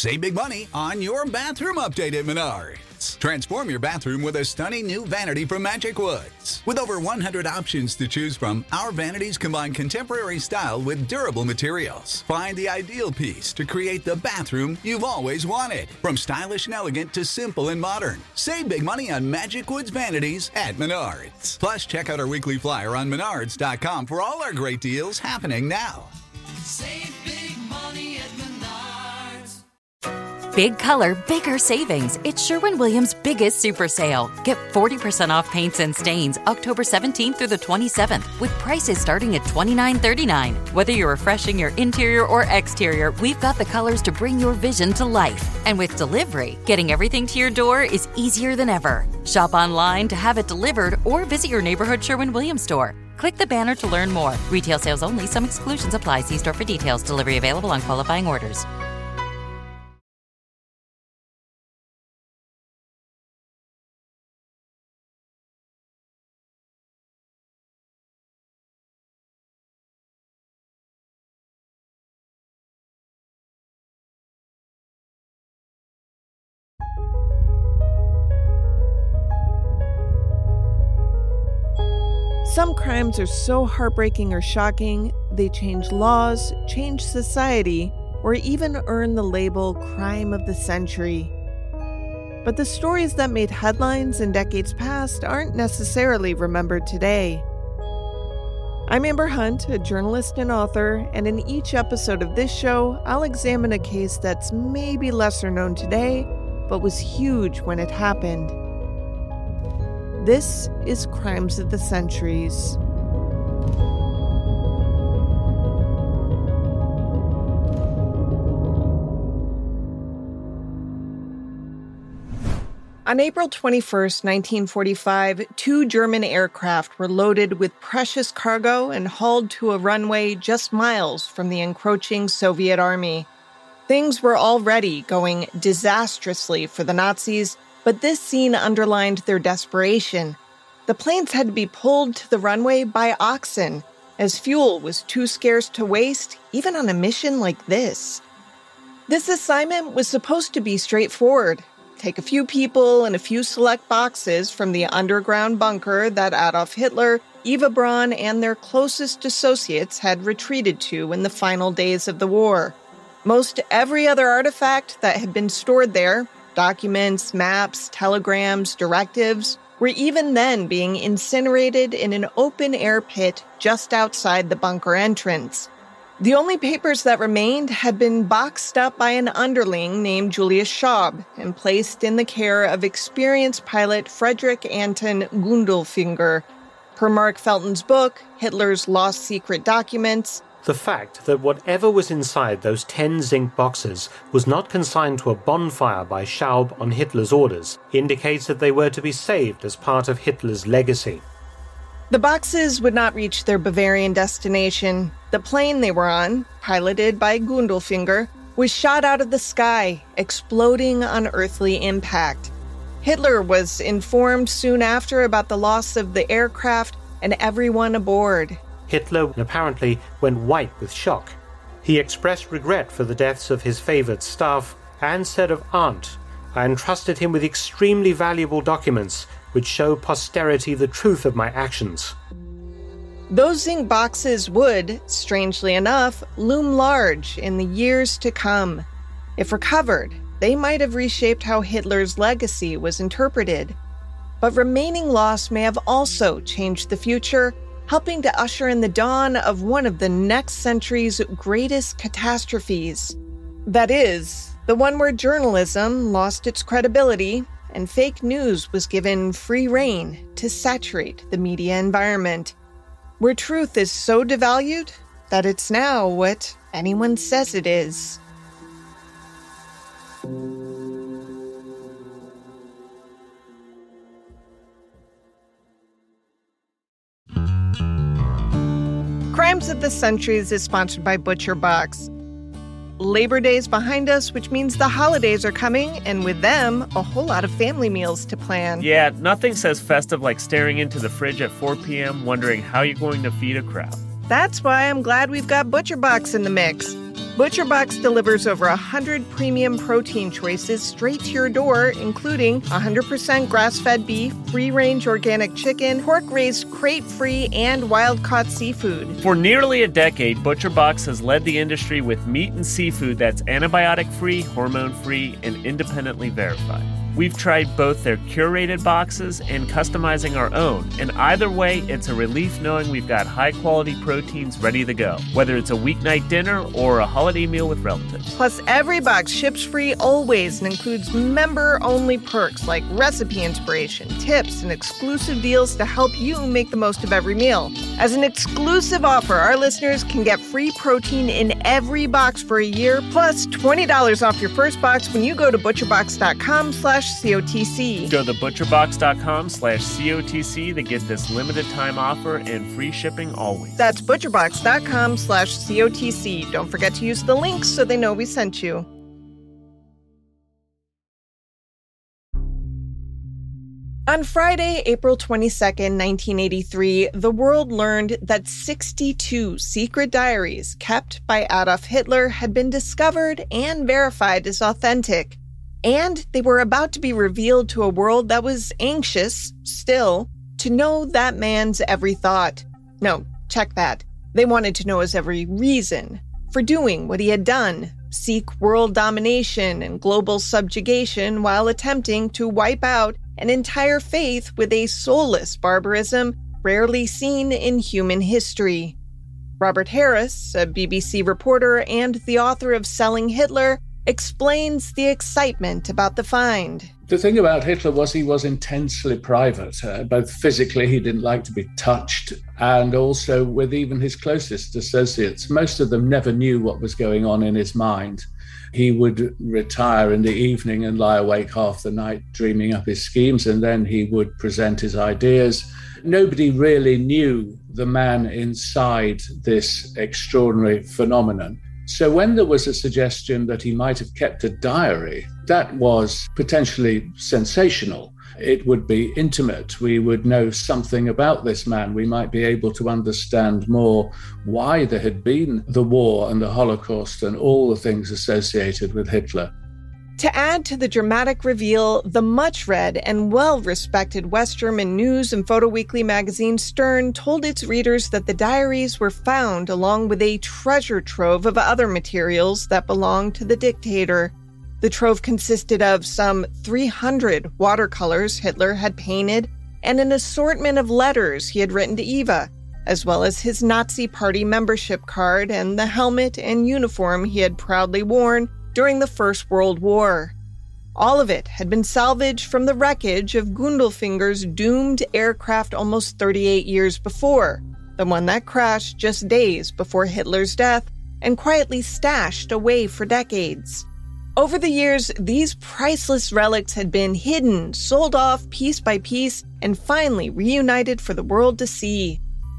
Save big money on your bathroom update at Menards. Transform your bathroom with a stunning new vanity from Magic Woods. With over 100 options to choose from, our vanities combine contemporary style with durable materials. Find the ideal piece to create the bathroom you've always wanted. From stylish and elegant to simple and modern. Save big money on Magic Woods vanities at Menards. Plus, check out our weekly flyer on Menards.com for all our great deals happening now. Save big money at Menards. Big color, bigger savings. It's Sherwin-Williams' biggest super sale. Get 40% off paints and stains October 17th through the 27th with prices starting at $29.39. Whether you're refreshing your interior or exterior, we've got the colors to bring your vision to life. And with delivery, getting everything to your door is easier than ever. Shop online to have it delivered or visit your neighborhood Sherwin-Williams store. Click the banner to learn more. Retail sales only. Some exclusions apply. See store for details. Delivery available on qualifying orders. Some crimes are so heartbreaking or shocking, they change laws, change society, or even earn the label Crime of the Century. But the stories that made headlines in decades past aren't necessarily remembered today. I'm Amber Hunt, a journalist and author, and in each episode of this show, I'll examine a case that's maybe lesser known today, but was huge when it happened. This is Crimes of the Centuries. On April 21st, 1945, two German aircraft were loaded with precious cargo and hauled to a runway just miles from the encroaching Soviet army. Things were already going disastrously for the Nazis, but this scene underlined their desperation. The planes had to be pulled to the runway by oxen, as fuel was too scarce to waste, even on a mission like this. This assignment was supposed to be straightforward. Take a few people and a few select boxes from the underground bunker that Adolf Hitler, Eva Braun, and their closest associates had retreated to in the final days of the war. Most every other artifact that had been stored there, documents, maps, telegrams, directives, were even then being incinerated in an open-air pit just outside the bunker entrance. The only papers that remained had been boxed up by an underling named Julius Schaub and placed in the care of experienced pilot Friedrich Anton Gundelfinger. Per Mark Felton's book, Hitler's Lost Secret Documents, the fact that whatever was inside those 10 zinc boxes was not consigned to a bonfire by Schaub on Hitler's orders indicates that they were to be saved as part of Hitler's legacy. The boxes would not reach their Bavarian destination. The plane they were on, piloted by Gundelfinger, was shot out of the sky, exploding on earthly impact. Hitler was informed soon after about the loss of the aircraft and everyone aboard. Hitler apparently went white with shock. He expressed regret for the deaths of his favored staff and said of Arndt, "I entrusted him with extremely valuable documents which show posterity the truth of my actions." Those zinc boxes would, strangely enough, loom large in the years to come. If recovered, they might have reshaped how Hitler's legacy was interpreted. But remaining loss may have also changed the future, helping to usher in the dawn of one of the next century's greatest catastrophes. That is, the one where journalism lost its credibility and fake news was given free rein to saturate the media environment. Where truth is so devalued that it's now what anyone says it is. Crimes of the Centuries is sponsored by ButcherBox. Labor Day is behind us, which means the holidays are coming, and with them, a whole lot of family meals to plan. Yeah, nothing says festive like staring into the fridge at 4 p.m. wondering how you're going to feed a crowd. That's why I'm glad we've got ButcherBox in the mix. ButcherBox delivers over 100 premium protein choices straight to your door, including 100% grass-fed beef, free-range organic chicken, pork-raised crate-free, and wild-caught seafood. For nearly a decade, ButcherBox has led the industry with meat and seafood that's antibiotic-free, hormone-free, and independently verified. We've tried both their curated boxes and customizing our own, and either way, it's a relief knowing we've got high-quality proteins ready to go, whether it's a weeknight dinner or a holiday meal with relatives. Plus, every box ships free always and includes member-only perks like recipe inspiration, tips, and exclusive deals to help you make the most of every meal. As an exclusive offer, our listeners can get free protein in every box for a year, plus $20 off your first box when you go to butcherbox.com/COTC. Go to butcherbox.com/COTC to get this limited time offer and free shipping always. That's butcherbox.com/COTC. Don't forget to use the links so they know we sent you. On Friday, April 22nd, 1983, the world learned that 62 secret diaries kept by Adolf Hitler had been discovered and verified as authentic. And they were about to be revealed to a world that was anxious, still, to know that man's every thought. No, check that. They wanted to know his every reason for doing what he had done, seek world domination and global subjugation while attempting to wipe out an entire faith with a soulless barbarism rarely seen in human history. Robert Harris, a BBC reporter and the author of Selling Hitler, explains the excitement about the find. The thing about Hitler was he was intensely private. Both physically, he didn't like to be touched, and also with even his closest associates. Most of them never knew what was going on in his mind. He would retire in the evening and lie awake half the night dreaming up his schemes, and then he would present his ideas. Nobody really knew the man inside this extraordinary phenomenon. So when there was a suggestion that he might have kept a diary, that was potentially sensational. It would be intimate. We would know something about this man. We might be able to understand more why there had been the war and the Holocaust and all the things associated with Hitler. To add to the dramatic reveal, the much-read and well-respected West German news and photo weekly magazine Stern told its readers that the diaries were found along with a treasure trove of other materials that belonged to the dictator. The trove consisted of some 300 watercolors Hitler had painted and an assortment of letters he had written to Eva, as well as his Nazi Party membership card and the helmet and uniform he had proudly worn during the First World War. All of it had been salvaged from the wreckage of Gundelfinger's doomed aircraft almost 38 years before, the one that crashed just days before Hitler's death and quietly stashed away for decades. Over the years, these priceless relics had been hidden, sold off piece by piece, and finally reunited for the world to see.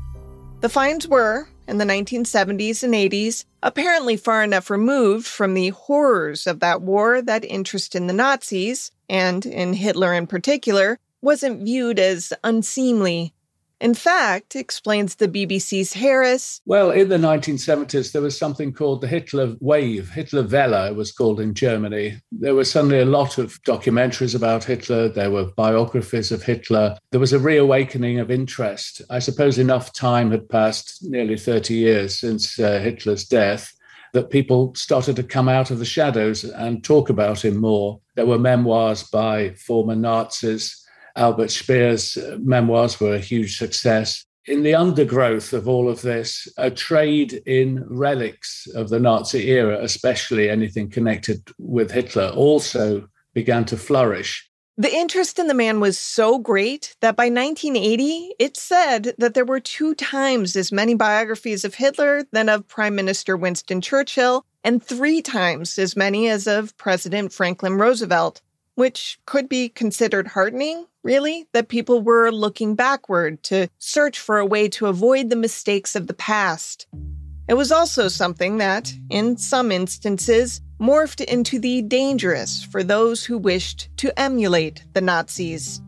The finds were, in the 1970s and 80s, apparently far enough removed from the horrors of that war that interest in the Nazis, and in Hitler in particular, wasn't viewed as unseemly. In fact, explains the BBC's Harris, well, in the 1970s, there was something called the Hitler Wave. Hitlerwelle, it was called in Germany. There were suddenly a lot of documentaries about Hitler. There were biographies of Hitler. There was a reawakening of interest. I suppose enough time had passed, nearly 30 years since Hitler's death, that people started to come out of the shadows and talk about him more. There were memoirs by former Nazis. Albert Speer's memoirs were a huge success. In the undergrowth of all of this, a trade in relics of the Nazi era, especially anything connected with Hitler, also began to flourish. The interest in the man was so great that by 1980, it's said that there were 2 times as many biographies of Hitler than of Prime Minister Winston Churchill, and 3 times as many as of President Franklin Roosevelt, which could be considered heartening, really, that people were looking backward to search for a way to avoid the mistakes of the past. It was also something that, in some instances, morphed into the dangerous for those who wished to emulate the Nazis.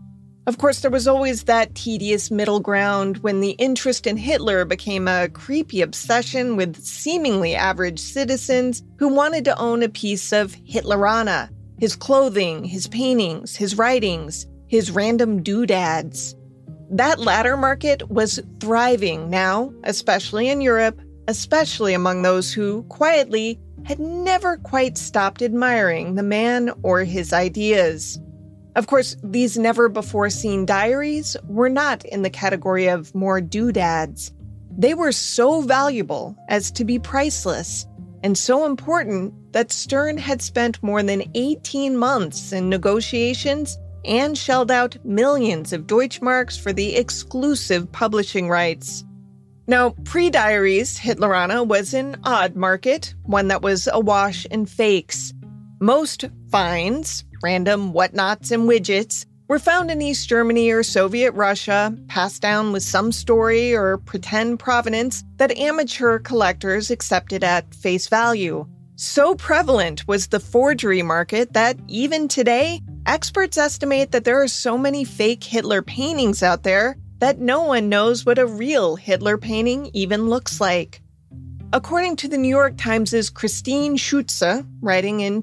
Of course, there was always that tedious middle ground when the interest in Hitler became a creepy obsession with seemingly average citizens who wanted to own a piece of Hitlerana, his clothing, his paintings, his writings, his random doodads. That latter market was thriving now, especially in Europe, especially among those who, quietly, had never quite stopped admiring the man or his ideas. Of course, these never-before-seen diaries were not in the category of more doodads. They were so valuable as to be priceless, and so important that Stern had spent more than 18 months in negotiations and shelled out millions of Deutschmarks for the exclusive publishing rights. Now, pre-diaries, Hitlerana was an odd market, one that was awash in fakes. Most finds, random whatnots and widgets, were found in East Germany or Soviet Russia, passed down with some story or pretend provenance that amateur collectors accepted at face value. So prevalent was the forgery market that even today, experts estimate that there are so many fake Hitler paintings out there that no one knows what a real Hitler painting even looks like. According to the New York Times' Christine Schutze, writing in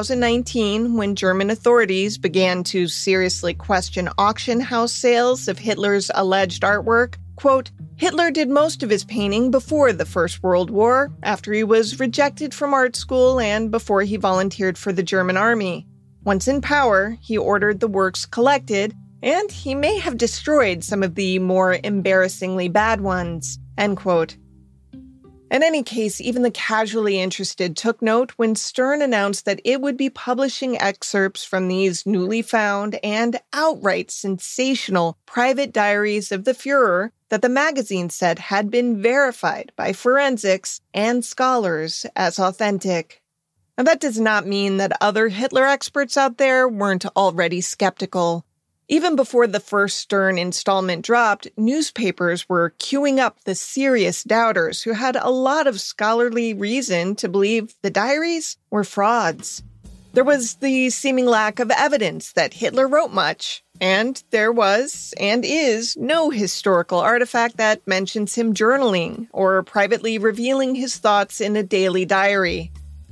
2019 when German authorities began to seriously question auction house sales of Hitler's alleged artwork, quote, Hitler did most of his painting before the First World War, after he was rejected from art school and before he volunteered for the German army. Once in power, he ordered the works collected, and he may have destroyed some of the more embarrassingly bad ones, end quote. In any case, even the casually interested took note when Stern announced that it would be publishing excerpts from these newly found and outright sensational private diaries of the Fuhrer that the magazine said had been verified by forensics and scholars as authentic. Now, that does not mean that other Hitler experts out there weren't already skeptical. Even before the first Stern installment dropped, newspapers were queuing up the serious doubters who had a lot of scholarly reason to believe the diaries were frauds. There was the seeming lack of evidence that Hitler wrote much, and there was, and is, no historical artifact that mentions him journaling or privately revealing his thoughts in a daily diary.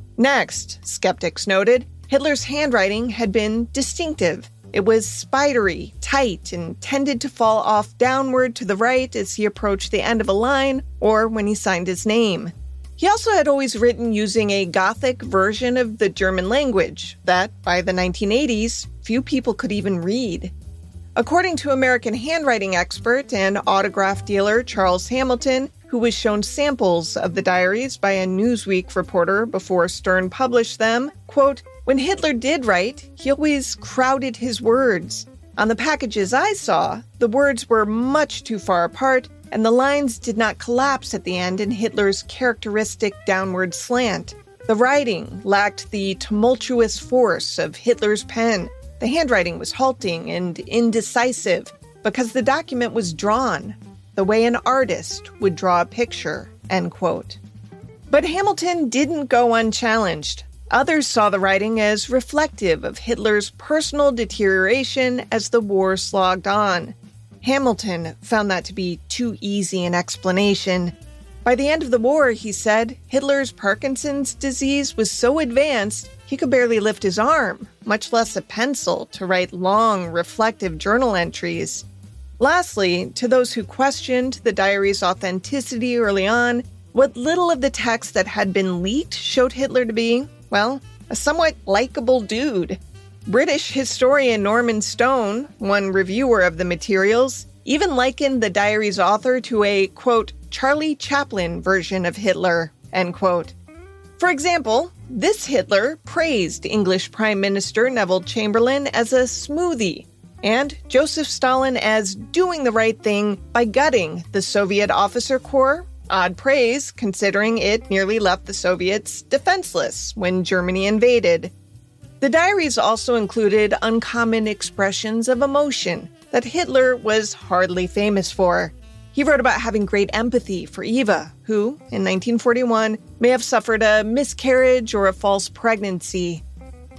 Next, skeptics noted, Hitler's handwriting had been distinctive. It was spidery, tight, and tended to fall off downward to the right as he approached the end of a line or when he signed his name. He also had always written using a Gothic version of the German language that, by the 1980s, few people could even read. According to American handwriting expert and autograph dealer Charles Hamilton, who was shown samples of the diaries by a Newsweek reporter before Stern published them, quote, when Hitler did write, he always crowded his words. On the packages I saw, the words were much too far apart, and the lines did not collapse at the end in Hitler's characteristic downward slant. The writing lacked the tumultuous force of Hitler's pen. The handwriting was halting and indecisive because the document was drawn the way an artist would draw a picture, end quote. But Hamilton didn't go unchallenged. Others saw the writing as reflective of Hitler's personal deterioration as the war slogged on. Hamilton found that to be too easy an explanation. By the end of the war, he said, Hitler's Parkinson's disease was so advanced he could barely lift his arm, much less a pencil, to write long, reflective journal entries. Lastly, to those who questioned the diary's authenticity early on, what little of the text that had been leaked showed Hitler to be, well, a somewhat likable dude. British historian Norman Stone, one reviewer of the materials, even likened the diary's author to a, quote, Charlie Chaplin version of Hitler, end quote. For example, this Hitler praised English Prime Minister Neville Chamberlain as a smoothie, and Joseph Stalin as doing the right thing by gutting the Soviet officer corps. Odd praise, considering it nearly left the Soviets defenseless when Germany invaded. The diaries also included uncommon expressions of emotion that Hitler was hardly famous for. He wrote about having great empathy for Eva, who, in 1941, may have suffered a miscarriage or a false pregnancy.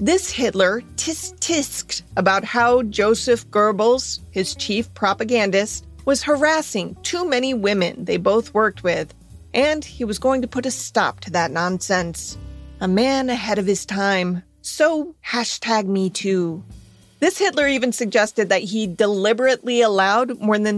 This Hitler tisk-tisked about how Joseph Goebbels, his chief propagandist, was harassing too many women they both worked with, and he was going to put a stop to that nonsense. A man ahead of his time. So #MeToo. This Hitler even suggested that he deliberately allowed more than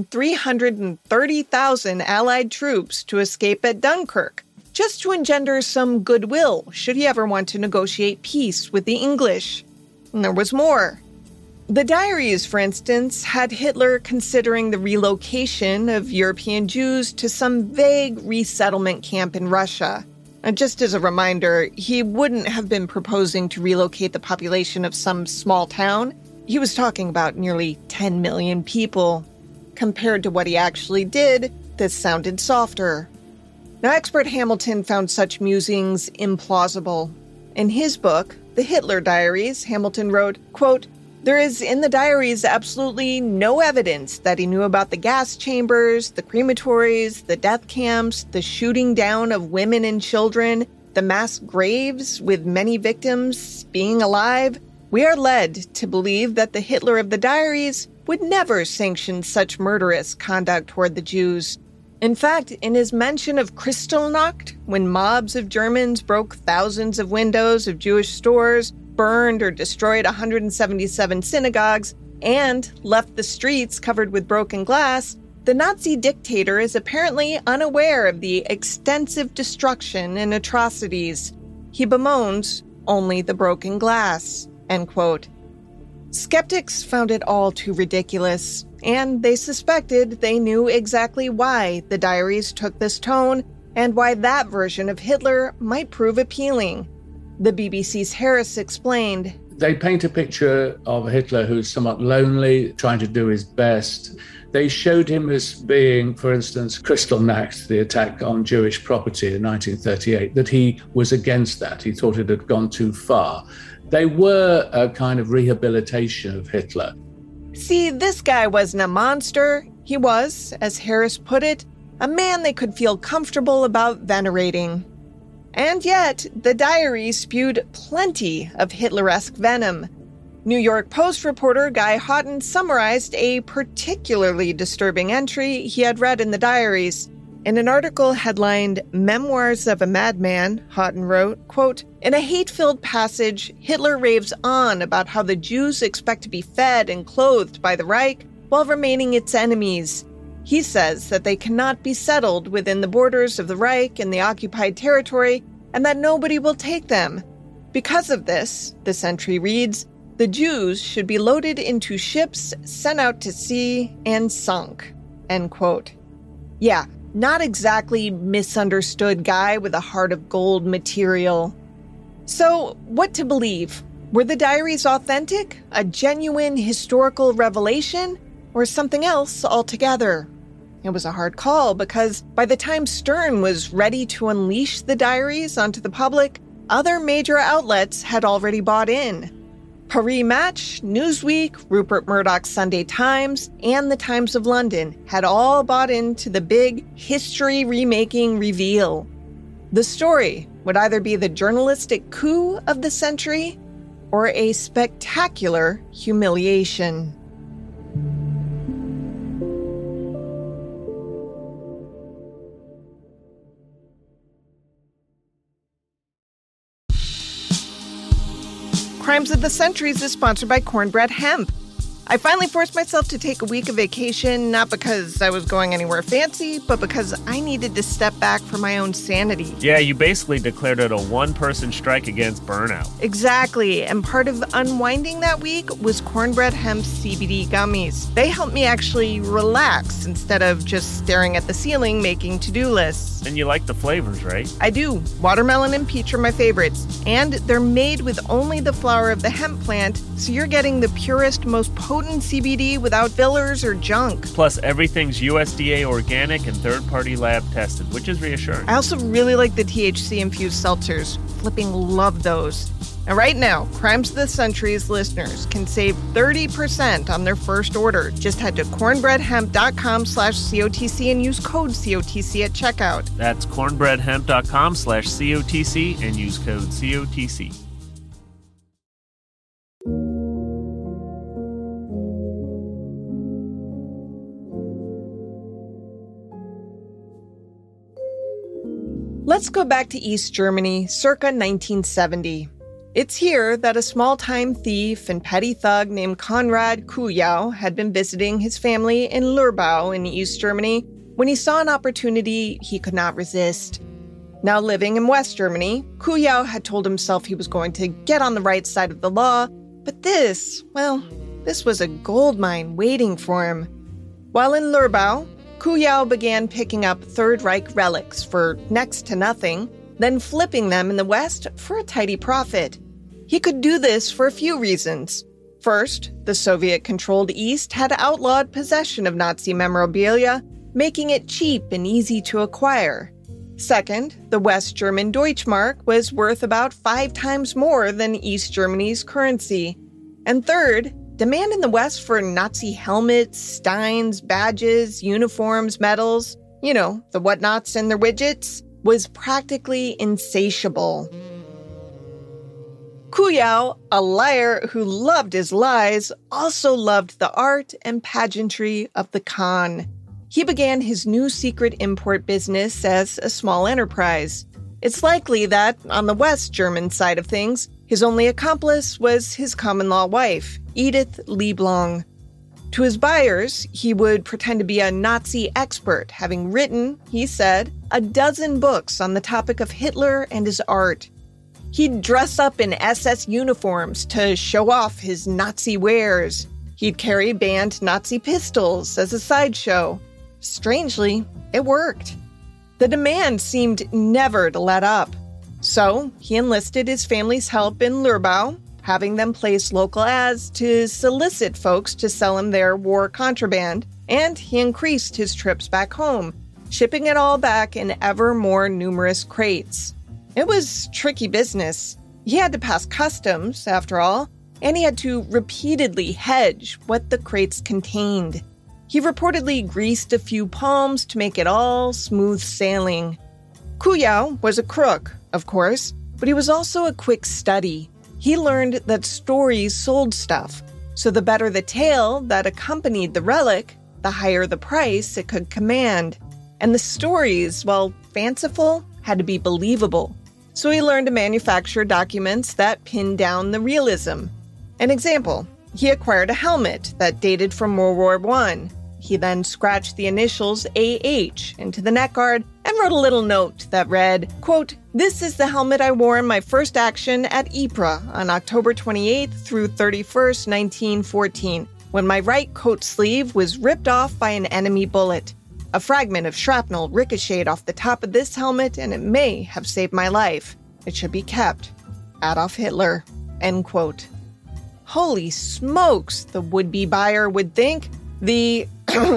330,000 Allied troops to escape at Dunkirk, just to engender some goodwill should he ever want to negotiate peace with the English. And there was more. The diaries, for instance, had Hitler considering the relocation of European Jews to some vague resettlement camp in Russia. And just as a reminder, he wouldn't have been proposing to relocate the population of some small town. He was talking about nearly 10 million people. Compared to what he actually did, this sounded softer. Now, expert Hamilton found such musings implausible. In his book, The Hitler Diaries, Hamilton wrote, quote, "There is in the diaries absolutely no evidence that he knew about the gas chambers, the crematories, the death camps, the shooting down of women and children, the mass graves with many victims being alive. We are led to believe that the Hitler of the diaries would never sanction such murderous conduct toward the Jews. In fact, in his mention of Kristallnacht, when mobs of Germans broke thousands of windows of Jewish stores, burned or destroyed 177 synagogues, and left the streets covered with broken glass, the Nazi dictator is apparently unaware of the extensive destruction and atrocities. He bemoans only the broken glass." End quote. Skeptics found it all too ridiculous, and they suspected they knew exactly why the diaries took this tone and why that version of Hitler might prove appealing. The BBC's Harris explained, They paint a picture of Hitler who's somewhat lonely, trying to do his best. They showed him as being, for instance, Kristallnacht, the attack on Jewish property in 1938, that he was against that. He thought it had gone too far. They were a kind of rehabilitation of Hitler. See, this guy wasn't a monster. He was, as Harris put it, a man they could feel comfortable about venerating. And yet, the diary spewed plenty of Hitler-esque venom. New York Post reporter Guy Houghton summarized a particularly disturbing entry he had read in the diaries. In an article headlined "Memoirs of a Madman," Houghton wrote, quote, "In a hate-filled passage, Hitler raves on about how the Jews expect to be fed and clothed by the Reich while remaining its enemies. He says that they cannot be settled within the borders of the Reich and the occupied territory, and that nobody will take them. Because of this," this entry reads, "the Jews should be loaded into ships, sent out to sea, and sunk." End quote. Yeah, not exactly misunderstood guy with a heart of gold material. So, what to believe? Were the diaries authentic, a genuine historical revelation, or something else altogether? It was a hard call because by the time Stern was ready to unleash the diaries onto the public, other major outlets had already bought in. Paris Match, Newsweek, Rupert Murdoch's Sunday Times, and the Times of London had all bought into the big history-remaking reveal. The story would either be the journalistic coup of the century or a spectacular humiliation. Crimes of the Centuries is sponsored by Cornbread Hemp. I finally forced myself to take a week of vacation, not because I was going anywhere fancy, but because I needed to step back for my own sanity. Yeah, you basically declared it a one-person strike against burnout. Exactly, and part of unwinding that week was Cornbread Hemp's CBD gummies. They helped me actually relax instead of just staring at the ceiling making to-do lists. And you like the flavors, right? I do. Watermelon and peach are my favorites. And they're made with only the flower of the hemp plant, so you're getting the purest, most potent CBD without fillers or junk. Plus, everything's USDA organic and third-party lab tested, which is reassuring. I also really like the THC-infused seltzers. Flipping love those. And right now, Crimes of the Centuries listeners can save 30% on their first order. Just head to cornbreadhemp.com/COTC and use code COTC at checkout. That's cornbreadhemp.com/COTC and use code COTC. Let's go back to East Germany, circa 1970. It's here that a small-time thief and petty thug named Konrad Kujau had been visiting his family in Lürbau in East Germany when he saw an opportunity he could not resist. Now living in West Germany, Kujau had told himself he was going to get on the right side of the law, but this was a gold mine waiting for him. While in Lürbau, Kujau began picking up Third Reich relics for next to nothing, then flipping them in the West for a tidy profit. He could do this for a few reasons. First, the Soviet-controlled East had outlawed possession of Nazi memorabilia, making it cheap and easy to acquire. Second, the West German Deutschmark was worth about 5 times more than East Germany's currency. And third, demand in the West for Nazi helmets, steins, badges, uniforms, medals, the whatnots and their widgets, was practically insatiable. Kujau, a liar who loved his lies, also loved the art and pageantry of the Khan. He began his new secret import business as a small enterprise. It's likely that, on the West German side of things, his only accomplice was his common-law wife, Edith Lieblong. To his buyers, he would pretend to be a Nazi expert, having written, he said, 12 books on the topic of Hitler and his art. He'd dress up in SS uniforms to show off his Nazi wares. He'd carry banned Nazi pistols as a sideshow. Strangely, it worked. The demand seemed never to let up. So he enlisted his family's help in Lürbau, having them place local ads to solicit folks to sell him their war contraband, and he increased his trips back home, shipping it all back in ever more numerous crates. It was tricky business. He had to pass customs, after all, and he had to repeatedly hedge what the crates contained. He reportedly greased a few palms to make it all smooth sailing. Kujau was a crook, of course, but he was also a quick study. He learned that stories sold stuff, so the better the tale that accompanied the relic, the higher the price it could command. And the stories, while fanciful, had to be believable. So he learned to manufacture documents that pinned down the realism. An example, he acquired a helmet that dated from World War I. He then scratched the initials AH into the neckguard and wrote a little note that read, quote, "This is the helmet I wore in my first action at Ypres on October 28th through 31st, 1914, when my right coat sleeve was ripped off by an enemy bullet. A fragment of shrapnel ricocheted off the top of this helmet and it may have saved my life. It should be kept. Adolf Hitler." End quote. Holy smokes, the would-be buyer would think. The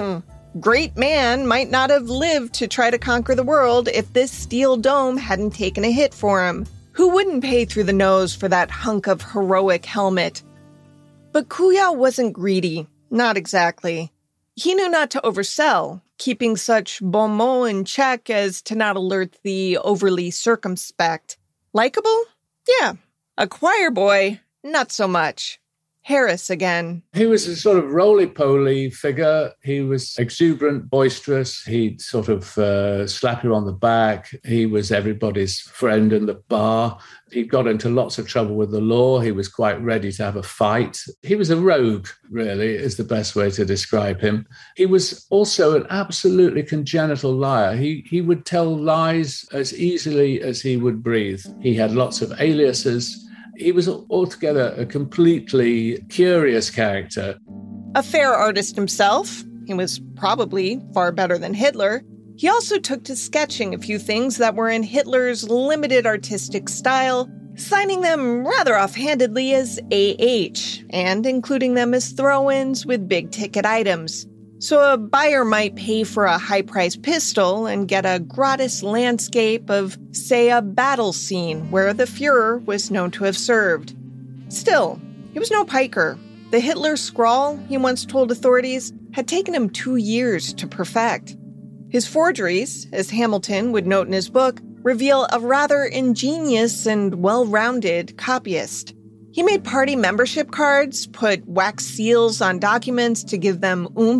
great man might not have lived to try to conquer the world if this steel dome hadn't taken a hit for him. Who wouldn't pay through the nose for that hunk of heroic helmet? But Kujau wasn't greedy. Not exactly. He knew not to oversell, keeping such bon mots in check as to not alert the overly circumspect. Likeable? Yeah. A choir boy? Not so much. Harris again. He was a sort of roly-poly figure. He was exuberant, boisterous. He'd sort of slap you on the back. He was everybody's friend in the bar. He got into lots of trouble with the law. He was quite ready to have a fight. He was a rogue, really, is the best way to describe him. He was also an absolutely congenital liar. He would tell lies as easily as he would breathe. He had lots of aliases. He was altogether a completely curious character. A fair artist himself, he was probably far better than Hitler. He also took to sketching a few things that were in Hitler's limited artistic style, signing them rather offhandedly as AH, and including them as throw-ins with big-ticket items. So a buyer might pay for a high-priced pistol and get a gratis landscape of, say, a battle scene where the Fuhrer was known to have served. Still, he was no piker. The Hitler scrawl, he once told authorities, had taken him 2 years to perfect. His forgeries, as Hamilton would note in his book, reveal a rather ingenious and well-rounded copyist. He made party membership cards, put wax seals on documents to give them oomph,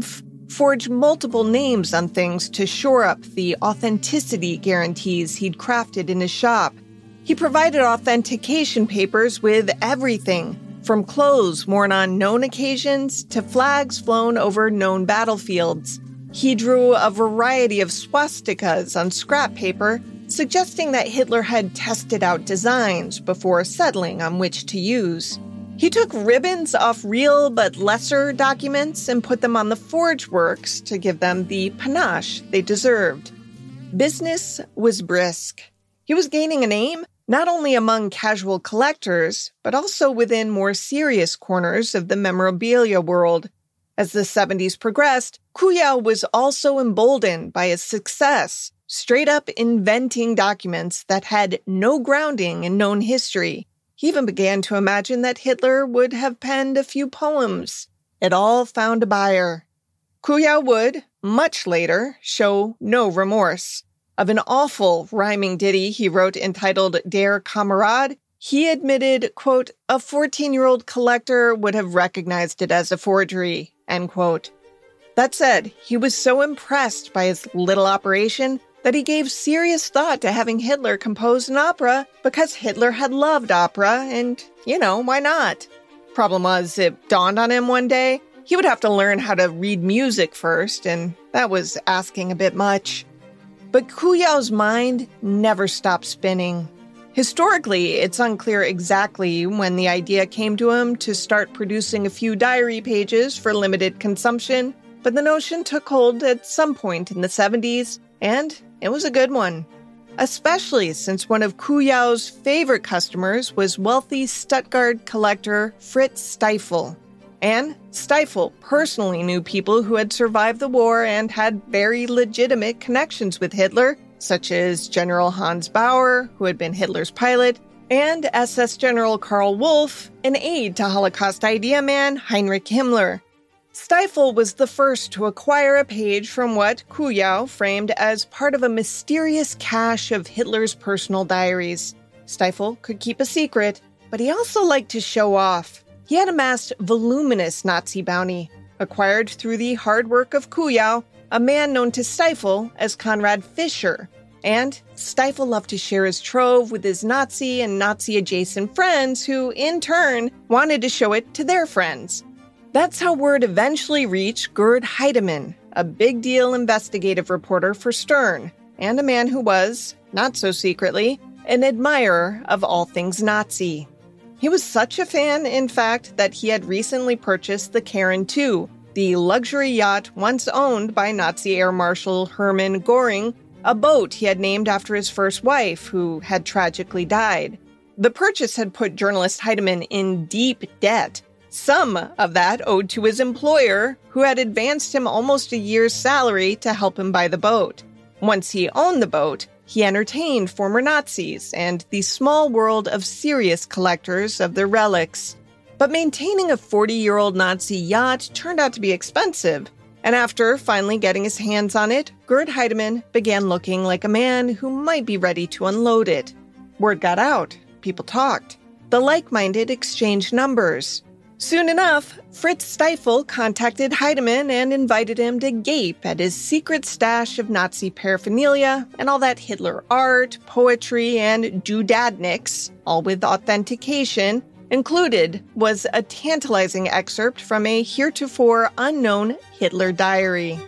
forged multiple names on things to shore up the authenticity guarantees he'd crafted in his shop. He provided authentication papers with everything, from clothes worn on known occasions to flags flown over known battlefields. He drew a variety of swastikas on scrap paper, suggesting that Hitler had tested out designs before settling on which to use. He took ribbons off real but lesser documents and put them on the forge works to give them the panache they deserved. Business was brisk. He was gaining a name not only among casual collectors, but also within more serious corners of the memorabilia world. As the 70s progressed, Kuyao was also emboldened by his success, straight up inventing documents that had no grounding in known history. He even began to imagine that Hitler would have penned a few poems. It all found a buyer. Kuyao would, much later, show no remorse. Of an awful rhyming ditty he wrote entitled Der Kamerad, he admitted, quote, a 14-year-old collector would have recognized it as a forgery, end quote. That said, he was so impressed by his little operation that he gave serious thought to having Hitler compose an opera because Hitler had loved opera and, why not? Problem was, it dawned on him one day he would have to learn how to read music first, and that was asking a bit much. But Kuyao's mind never stopped spinning. Historically, it's unclear exactly when the idea came to him to start producing a few diary pages for limited consumption, but the notion took hold at some point in the 70s, and it was a good one. Especially since one of Kuyao's favorite customers was wealthy Stuttgart collector Fritz Stiefel. And Stiefel personally knew people who had survived the war and had very legitimate connections with Hitler, such as General Hans Bauer, who had been Hitler's pilot, and SS General Karl Wolff, an aide to Holocaust idea man Heinrich Himmler. Stiefel was the first to acquire a page from what Kuyao framed as part of a mysterious cache of Hitler's personal diaries. Stiefel could keep a secret, but he also liked to show off. He had amassed voluminous Nazi bounty, acquired through the hard work of Kuyao, a man known to Stiefel as Conrad Fischer. And Stiefel loved to share his trove with his Nazi and Nazi-adjacent friends who, in turn, wanted to show it to their friends. That's how word eventually reached Gerd Heidemann, a big-deal investigative reporter for Stern, and a man who was, not so secretly, an admirer of all things Nazi. He was such a fan, in fact, that he had recently purchased the Karen II, the luxury yacht once owned by Nazi Air Marshal Hermann Göring, a boat he had named after his first wife, who had tragically died. The purchase had put journalist Heidemann in deep debt, some of that owed to his employer, who had advanced him almost a year's salary to help him buy the boat. Once he owned the boat, he entertained former Nazis and the small world of serious collectors of their relics. But maintaining a 40-year-old Nazi yacht turned out to be expensive, and after finally getting his hands on it, Gerd Heidemann began looking like a man who might be ready to unload it. Word got out. People talked. The like-minded exchanged numbers. Soon enough, Fritz Stiefel contacted Heidemann and invited him to gape at his secret stash of Nazi paraphernalia and all that Hitler art, poetry, and doodadniks, all with authentication. Included was a tantalizing excerpt from a heretofore unknown Hitler diary.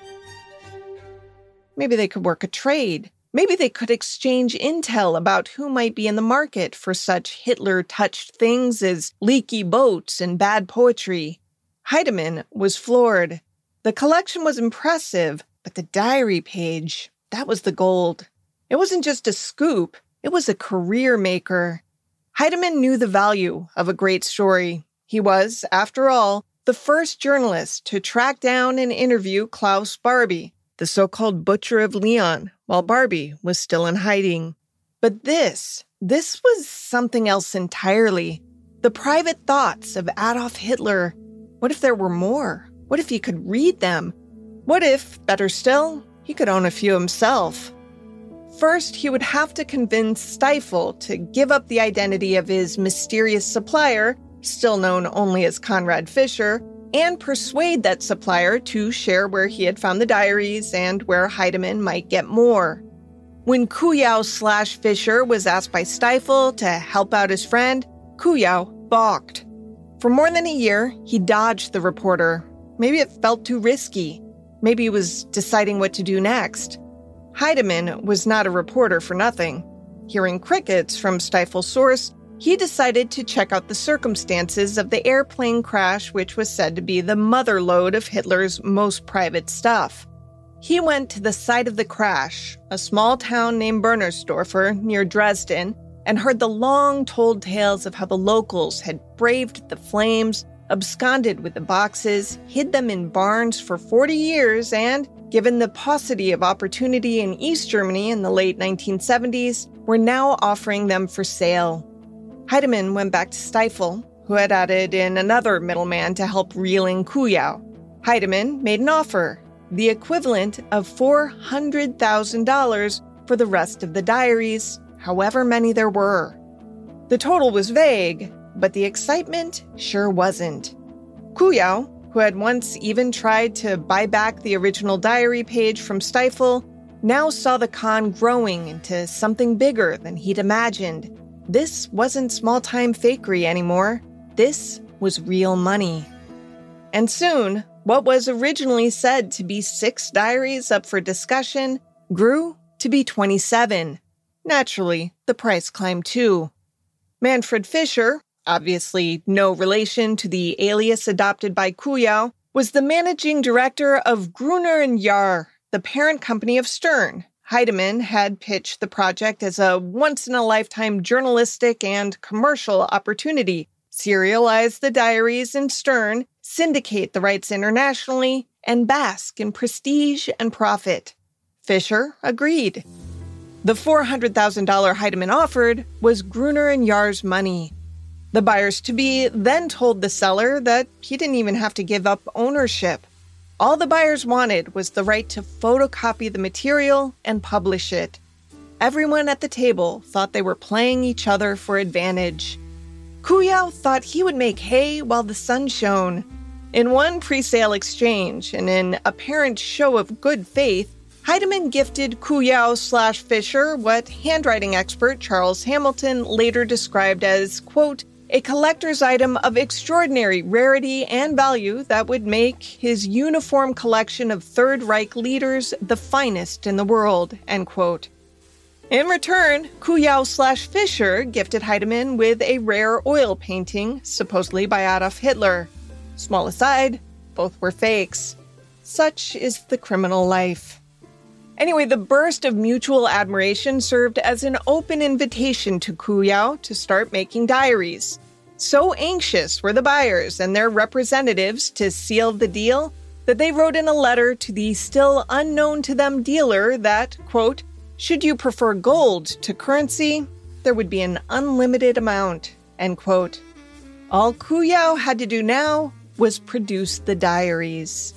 Maybe they could work a trade. Maybe they could exchange intel about who might be in the market for such Hitler-touched things as leaky boats and bad poetry. Heidemann was floored. The collection was impressive, but the diary page, that was the gold. It wasn't just a scoop, it was a career maker. Heidemann knew the value of a great story. He was, after all, the first journalist to track down and interview Klaus Barbie, the so-called Butcher of Leon, while Barbie was still in hiding. But this was something else entirely. The private thoughts of Adolf Hitler. What if there were more? What if he could read them? What if, better still, he could own a few himself? First, he would have to convince Stiefel to give up the identity of his mysterious supplier, still known only as Conrad Fischer, and persuade that supplier to share where he had found the diaries and where Heidemann might get more. When Kuyau/Fisher was asked by Stifel to help out his friend, Kuyau balked. For more than a year, he dodged the reporter. Maybe it felt too risky. Maybe he was deciding what to do next. Heidemann was not a reporter for nothing. Hearing crickets from Stifel's source, he decided to check out the circumstances of the airplane crash, which was said to be the mother lode of Hitler's most private stuff. He went to the site of the crash, a small town named Bernersdorfer near Dresden, and heard the long-told tales of how the locals had braved the flames, absconded with the boxes, hid them in barns for 40 years, and, given the paucity of opportunity in East Germany in the late 1970s, were now offering them for sale. Heidemann went back to Stifel, who had added in another middleman to help reel in Kuyau. Heidemann made an offer, the equivalent of $400,000 for the rest of the diaries, however many there were. The total was vague, but the excitement sure wasn't. Kuyau, who had once even tried to buy back the original diary page from Stifel, now saw the con growing into something bigger than he'd imagined. This wasn't small-time fakery anymore. This was real money. And soon, what was originally said to be 6 diaries up for discussion grew to be 27. Naturally, the price climbed too. Manfred Fischer, obviously no relation to the alias adopted by Kuyau, was the managing director of Gruner & Jahr, the parent company of Stern. Heidemann had pitched the project as a once-in-a-lifetime journalistic and commercial opportunity, serialize the diaries in Stern, syndicate the rights internationally, and bask in prestige and profit. Fischer agreed. The $400,000 Heidemann offered was Gruner & Jahr's money. The buyers-to-be then told the seller that he didn't even have to give up ownership. All the buyers wanted was the right to photocopy the material and publish it. Everyone at the table thought they were playing each other for advantage. Kuyau thought he would make hay while the sun shone. In one pre-sale exchange, and in apparent show of good faith, Heidemann gifted Kuyau/Fischer what handwriting expert Charles Hamilton later described as, quote, a collector's item of extraordinary rarity and value that would make his uniform collection of Third Reich leaders the finest in the world, end quote. In return, Kuyau/Fischer gifted Heidemann with a rare oil painting, supposedly by Adolf Hitler. Small aside, both were fakes. Such is the criminal life. Anyway, the burst of mutual admiration served as an open invitation to Kuyau to start making diaries. So anxious were the buyers and their representatives to seal the deal that they wrote in a letter to the still unknown to them dealer that, quote, should you prefer gold to currency, there would be an unlimited amount, end quote. All Kuyau had to do now was produce the diaries.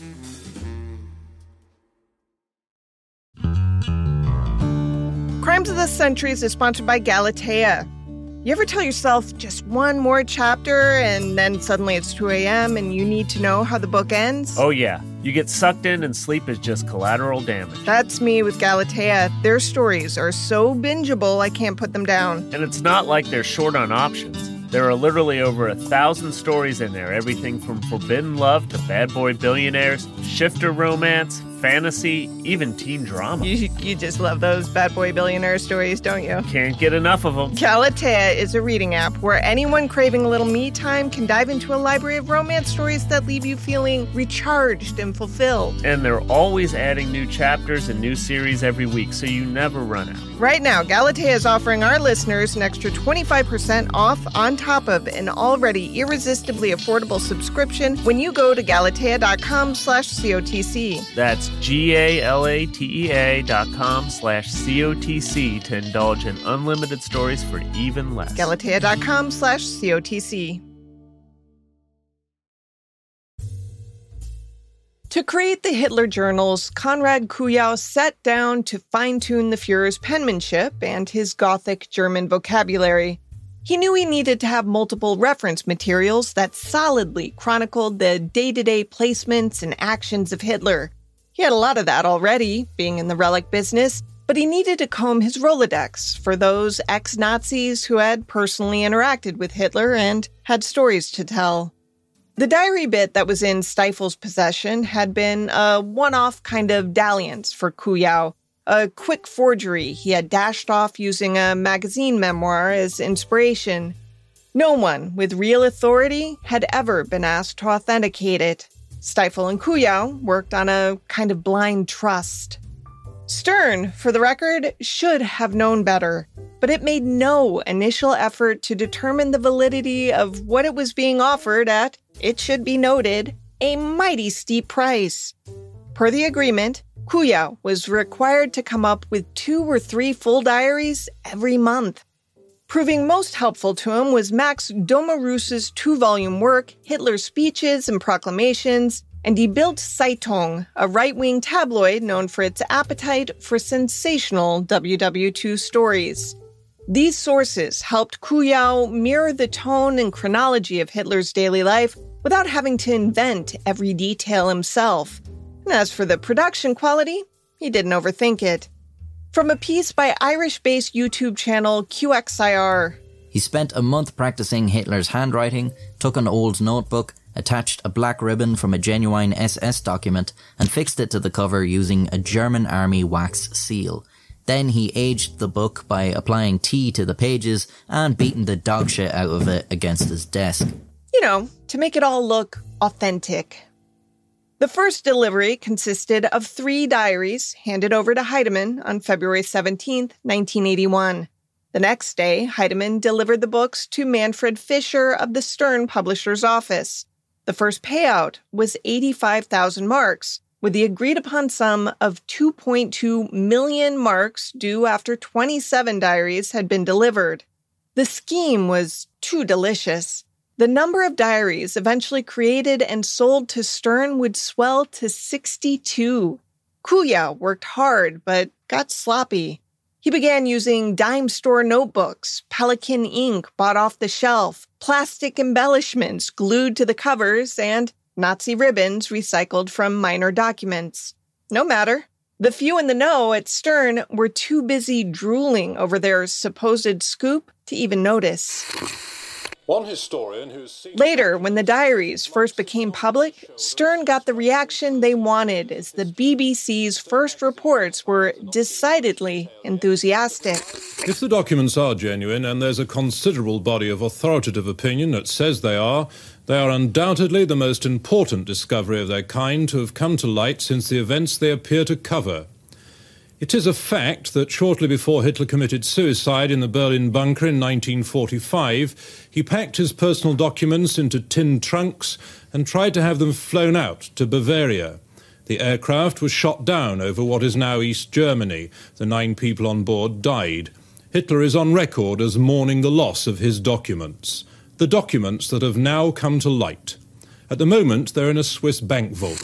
Crimes of the Centuries is sponsored by Galatea. You ever tell yourself just one more chapter and then suddenly it's 2 a.m. and you need to know how the book ends? Oh yeah, you get sucked in and sleep is just collateral damage. That's me with Galatea. Their stories are so bingeable I can't put them down. And it's not like they're short on options. There are literally over 1,000 stories in there, everything from forbidden love to bad boy billionaires, shifter romance, fantasy, even teen drama. You just love those bad boy billionaire stories, don't you? Can't get enough of them. Galatea is a reading app where anyone craving a little me time can dive into a library of romance stories that leave you feeling recharged and fulfilled. And they're always adding new chapters and new series every week, so you never run out. Right now, Galatea is offering our listeners an extra 25% off on top of an already irresistibly affordable subscription when you go to galatea.com/COTC. That's GALATEA.com/COTC to indulge in unlimited stories for even less. galatea.com/COTC. To create the Hitler journals, Konrad Kuyau sat down to fine-tune the Führer's penmanship and his Gothic German vocabulary. He knew he needed to have multiple reference materials that solidly chronicled the day-to-day placements and actions of Hitler. He had a lot of that already, being in the relic business, but he needed to comb his Rolodex for those ex-Nazis who had personally interacted with Hitler and had stories to tell. The diary bit that was in Steifel's possession had been a one-off kind of dalliance for Kuyao, a quick forgery he had dashed off using a magazine memoir as inspiration. No one with real authority had ever been asked to authenticate it. Steifel and Kuyao worked on a kind of blind trust. Stern, for the record, should have known better, but it made no initial effort to determine the validity of what it was being offered at, it should be noted, a mighty steep price. Per the agreement, Kuyao was required to come up with 2 or 3 full diaries every month. Proving most helpful to him was Max Domarus's 2-volume work, Hitler's Speeches and Proclamations, and Die Bild Zeitung, a right-wing tabloid known for its appetite for sensational WW2 stories. These sources helped Kuyao mirror the tone and chronology of Hitler's daily life without having to invent every detail himself. And as for the production quality, he didn't overthink it. From a piece by Irish-based YouTube channel QXIR. He spent a month practicing Hitler's handwriting, took an old notebook, attached a black ribbon from a genuine SS document, and fixed it to the cover using a German army wax seal. Then he aged the book by applying tea to the pages and beating the dog shit out of it against his desk. You know, to make it all look authentic. The first delivery consisted of 3 diaries handed over to Heidemann on February 17, 1981. The next day, Heidemann delivered the books to Manfred Fischer of the Stern Publisher's Office. The first payout was 85,000 marks, with the agreed-upon sum of 2.2 million marks due after 27 diaries had been delivered. The scheme was too delicious. The number of diaries eventually created and sold to Stern would swell to 62. Kuyao worked hard, but got sloppy. He began using dime store notebooks, Pelican ink bought off the shelf, plastic embellishments glued to the covers, and Nazi ribbons recycled from minor documents. No matter. The few in the know at Stern were too busy drooling over their supposed scoop to even notice. One historian who's seen... Later, when the diaries first became public, Stern got the reaction they wanted as the BBC's first reports were decidedly enthusiastic. If the documents are genuine, and there's a considerable body of authoritative opinion that says they are undoubtedly the most important discovery of their kind to have come to light since the events they appear to cover. It is a fact that shortly before Hitler committed suicide in the Berlin bunker in 1945, he packed his personal documents into tin trunks and tried to have them flown out to Bavaria. The aircraft was shot down over what is now East Germany. The 9 people on board died. Hitler is on record as mourning the loss of his documents. The documents that have now come to light. At the moment, they're in a Swiss bank vault.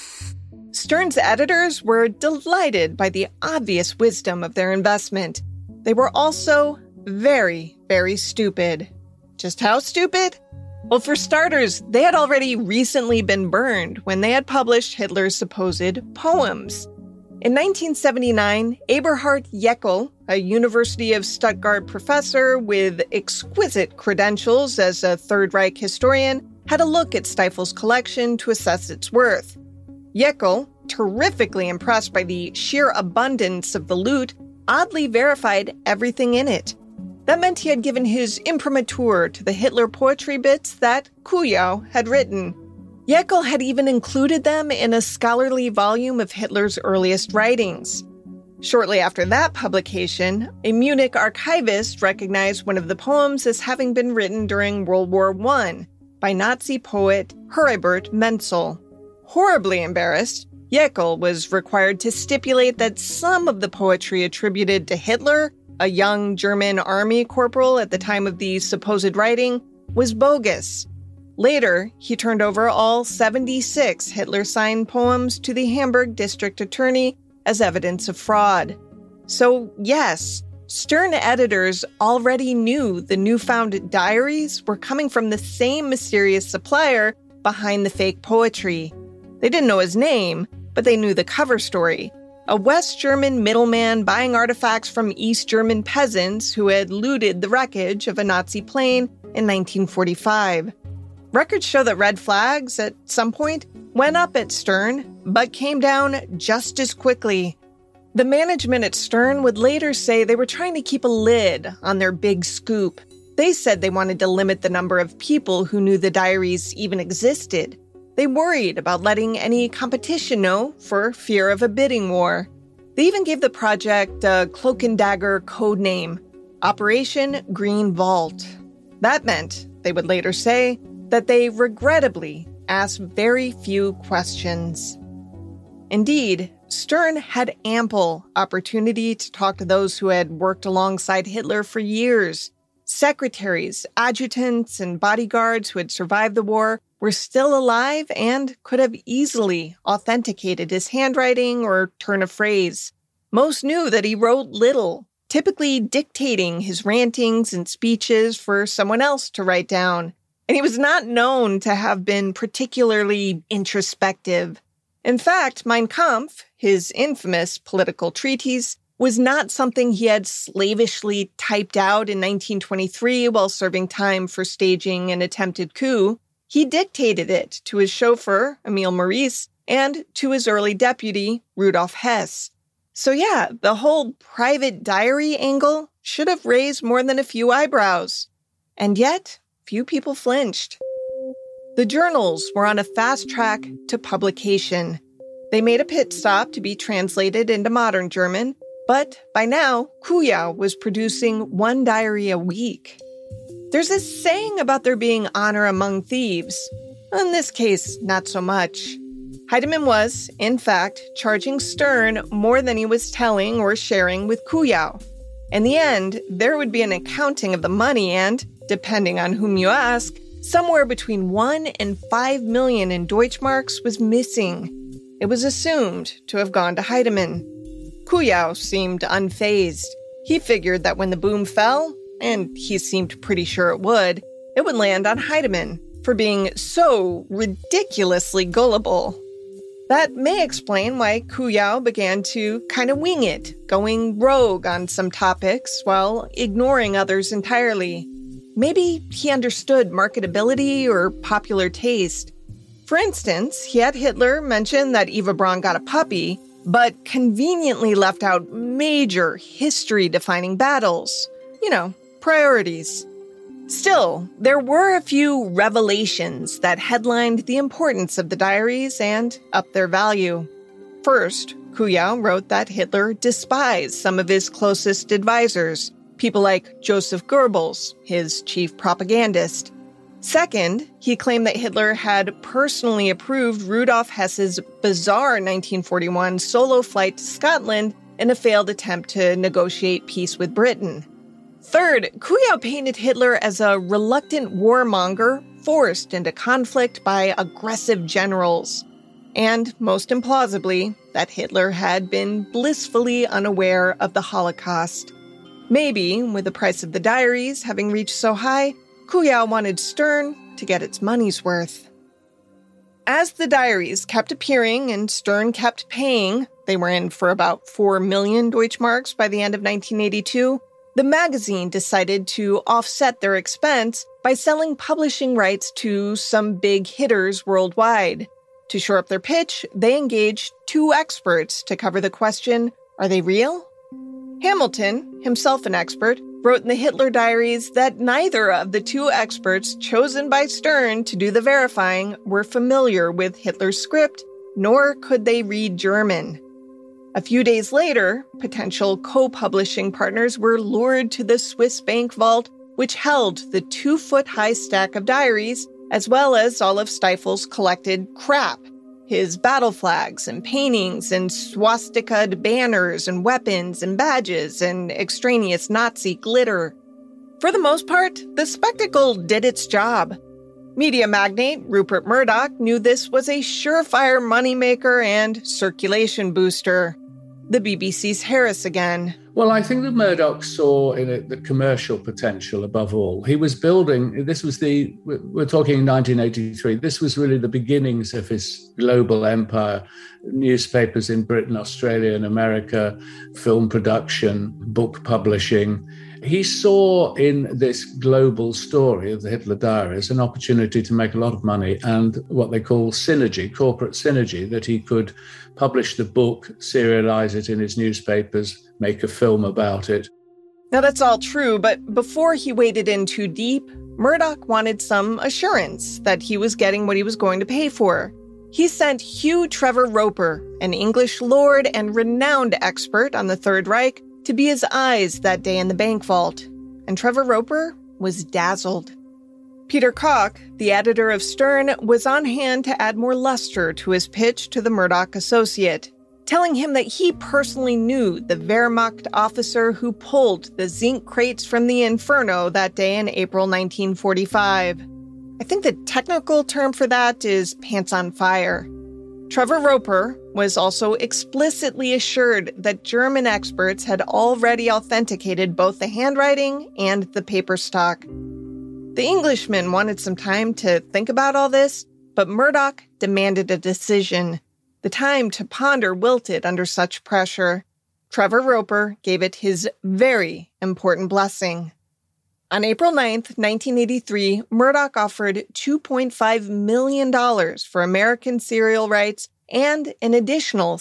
Stern's editors were delighted by the obvious wisdom of their investment. They were also very, very stupid. Just how stupid? Well, for starters, they had already recently been burned when they had published Hitler's supposed poems. In 1979, Eberhard Jäckel, a University of Stuttgart professor with exquisite credentials as a Third Reich historian, had a look at Steifel's collection to assess its worth. Jäckel, terrifically impressed by the sheer abundance of the loot, oddly verified everything in it. That meant he had given his imprimatur to the Hitler poetry bits that Kuyao had written. Jäckel had even included them in a scholarly volume of Hitler's earliest writings. Shortly after that publication, a Munich archivist recognized one of the poems as having been written during World War I by Nazi poet Heribert Menzel. Horribly embarrassed, Jäckel was required to stipulate that some of the poetry attributed to Hitler, a young German army corporal at the time of the supposed writing, was bogus. Later, he turned over all 76 Hitler-signed poems to the Hamburg district attorney as evidence of fraud. So, yes, Stern editors already knew the newfound diaries were coming from the same mysterious supplier behind the fake poetry. They didn't know his name, but they knew the cover story. A West German middleman buying artifacts from East German peasants who had looted the wreckage of a Nazi plane in 1945. Records show that red flags, at some point, went up at Stern, but came down just as quickly. The management at Stern would later say they were trying to keep a lid on their big scoop. They said they wanted to limit the number of people who knew the diaries even existed. They worried about letting any competition know for fear of a bidding war. They even gave the project a cloak and dagger code name, Operation Green Vault. That meant, they would later say, that they regrettably asked very few questions. Indeed, Stern had ample opportunity to talk to those who had worked alongside Hitler for years. Secretaries, adjutants, and bodyguards who had survived the war were still alive and could have easily authenticated his handwriting or turn of phrase. Most knew that he wrote little, typically dictating his rantings and speeches for someone else to write down. And he was not known to have been particularly introspective. In fact, Mein Kampf, his infamous political treatise, was not something he had slavishly typed out in 1923 while serving time for staging an attempted coup. He dictated it to his chauffeur, Emil Maurice, and to his early deputy, Rudolf Hess. So yeah, the whole private diary angle should have raised more than a few eyebrows. And yet, few people flinched. The journals were on a fast track to publication. They made a pit stop to be translated into modern German, but by now, Kujau was producing one diary a week. There's this saying about there being honor among thieves. In this case, not so much. Heidemann was, in fact, charging Stern more than he was telling or sharing with Kujau. In the end, there would be an accounting of the money and, depending on whom you ask, somewhere between 1 and 5 million in Deutschmarks was missing. It was assumed to have gone to Heidemann. Kujau seemed unfazed. He figured that when the boom fell, and he seemed pretty sure it would land on Heidemann for being so ridiculously gullible. That may explain why Kujau began to kind of wing it, going rogue on some topics while ignoring others entirely. Maybe he understood marketability or popular taste. For instance, he had Hitler mention that Eva Braun got a puppy, but conveniently left out major history-defining battles. Priorities. Still, there were a few revelations that headlined the importance of the diaries and upped their value. First, Kujau wrote that Hitler despised some of his closest advisors, people like Joseph Goebbels, his chief propagandist. Second, he claimed that Hitler had personally approved Rudolf Hess's bizarre 1941 solo flight to Scotland in a failed attempt to negotiate peace with Britain. Third, Kujau painted Hitler as a reluctant warmonger forced into conflict by aggressive generals. And, most implausibly, that Hitler had been blissfully unaware of the Holocaust. Maybe, with the price of the diaries having reached so high, Kujau wanted Stern to get its money's worth. As the diaries kept appearing and Stern kept paying, they were in for about 4 million Deutschmarks by the end of 1982, the magazine decided to offset their expense by selling publishing rights to some big hitters worldwide. To shore up their pitch, they engaged 2 experts to cover the question, are they real? Hamilton, himself an expert, wrote in the Hitler diaries that neither of the 2 experts chosen by Stern to do the verifying were familiar with Hitler's script, nor could they read German. A few days later, potential co-publishing partners were lured to the Swiss bank vault, which held the 2-foot-high stack of diaries, as well as all of Steifel's collected crap, his battle flags and paintings and swastika banners and weapons and badges and extraneous Nazi glitter. For the most part, the spectacle did its job. Media magnate Rupert Murdoch knew this was a surefire moneymaker and circulation booster. the BBC's Harris again. Well, I think that Murdoch saw in it the commercial potential above all. He was building, we're talking 1983, this was really the beginnings of his global empire. Newspapers in Britain, Australia, and America, film production, book publishing. He saw in this global story of the Hitler Diaries an opportunity to make a lot of money and what they call synergy, corporate synergy, that he could publish the book, serialize it in his newspapers, make a film about it. Now, that's all true, but before he waded in too deep, Murdoch wanted some assurance that he was getting what he was going to pay for. He sent Hugh Trevor Roper, an English lord and renowned expert on the Third Reich, to be his eyes that day in the bank vault. And Trevor Roper was dazzled. Peter Koch, the editor of Stern, was on hand to add more luster to his pitch to the Murdoch associate, telling him that he personally knew the Wehrmacht officer who pulled the zinc crates from the Inferno that day in April 1945. I think the technical term for that is pants on fire. Trevor Roper was also explicitly assured that German experts had already authenticated both the handwriting and the paper stock. The Englishman wanted some time to think about all this, but Murdoch demanded a decision. The time to ponder wilted under such pressure. Trevor Roper gave it his very important blessing. On April 9th, 1983, Murdoch offered $2.5 million for American serial rights and an additional